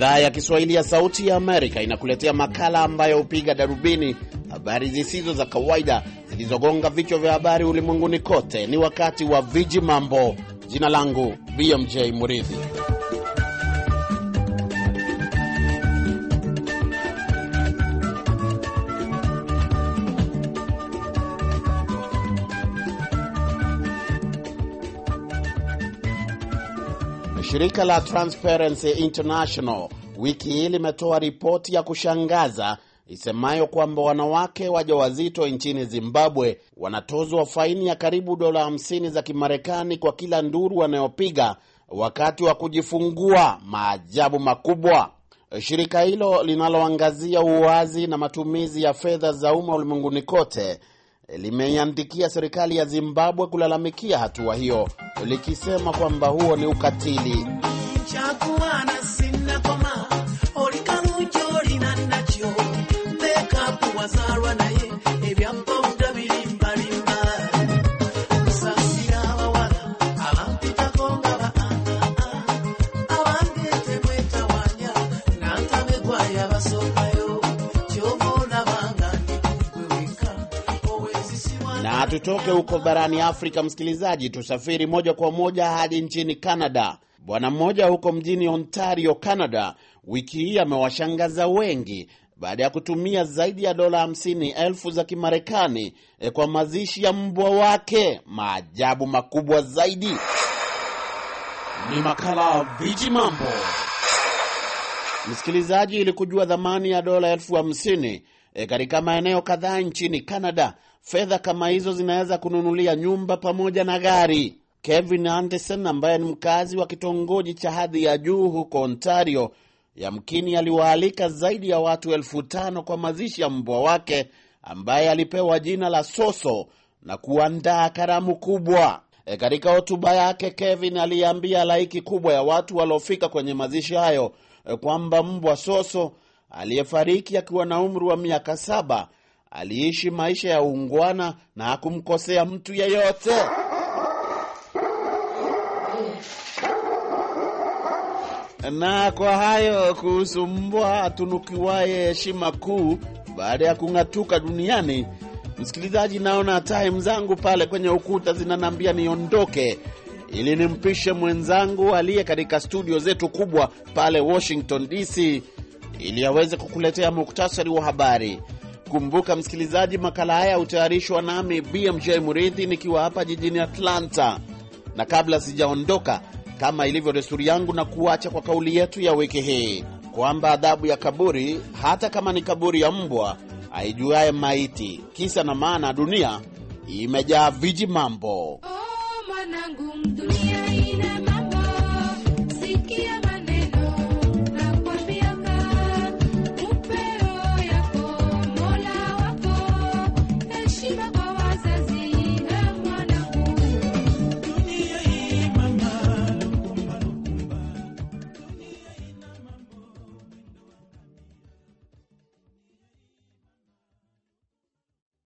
Idhaa ya Kiswahili ya Sauti ya Amerika inakuletea makala ambayo hupiga darubini habari zisizo za kawaida zilizogonga vichwa vya habari ulimwenguni kote. Ni wakati wa Viji Mambo. Jina langu BMJ Muridhi. Shirika la Transparency International wiki hii limetoa ripoti ya kushangaza isemayo kwamba wanawake wajawazito nchini Zimbabwe wanatozwa faini ya karibu $50 za Kimarekani kwa kila nduru wanayopiga wakati wa kujifungua. Maajabu makubwa. Shirika hilo linaloangazia uwazi na matumizi ya fedha za umma ulimwenguni kote limeiandikia serikali ya Zimbabwe kulalamikia hatua hiyo, likisema kwamba huo ni ukatili. Na tutoke huko barani Afrika, msikilizaji, tusafiri moja kwa moja hadi nchini Canada. Bwana mmoja huko mjini Ontario, Canada, wiki hii amewashangaza wengi baada ya kutumia zaidi ya $50,000 za Kimarekani kwa mazishi ya mbwa wake. Maajabu makubwa zaidi. Ni makala Viji Mambo. Msikilizaji, ili kujua dhamani ya $50,000 katika maeneo kadhaa nchini Canada, fedha kama hizo zinaweza kununulia nyumba pamoja na gari. Kevin Anderson, ambaye ni mkazi wa kitongoji cha hadhi ya juu huko Ontario, yamkini aliwaalika zaidi ya watu 5,000 kwa mazishi ya mbwa wake ambaye alipewa jina la Soso na kuandaa karamu kubwa. Katika hotuba yake, Kevin aliambia halaiki kubwa ya watu waliofika kwenye mazishi hayo kwamba mbwa Soso, aliyefariki akiwa na umri wa miaka 7, aliishi maisha ya ungwana na hakumkosea mtu yeyote. Na kwa hayo kuhusu mbwa atunukiwaye heshima kuu baada ya kung'atuka duniani, msikilizaji, naona time zangu pale kwenye ukuta zinanambia niondoke ili nimpishe mwenzangu aliye katika studio zetu kubwa pale Washington DC ili aweze kukuletea muktasari wa habari. Kumbuka msikilizaji, makala haya hutayarishwa nami BMJ Muridhi nikiwa hapa jijini Atlanta. Na kabla sijaondoka, kama ilivyo desturi yangu, na kuacha kwa kauli yetu ya wiki hii kwamba adhabu ya kaburi, hata kama ni kaburi ya mbwa, haijuaye maiti. Kisa na maana, dunia imejaa viji mambo. Oh, manangu, dunia.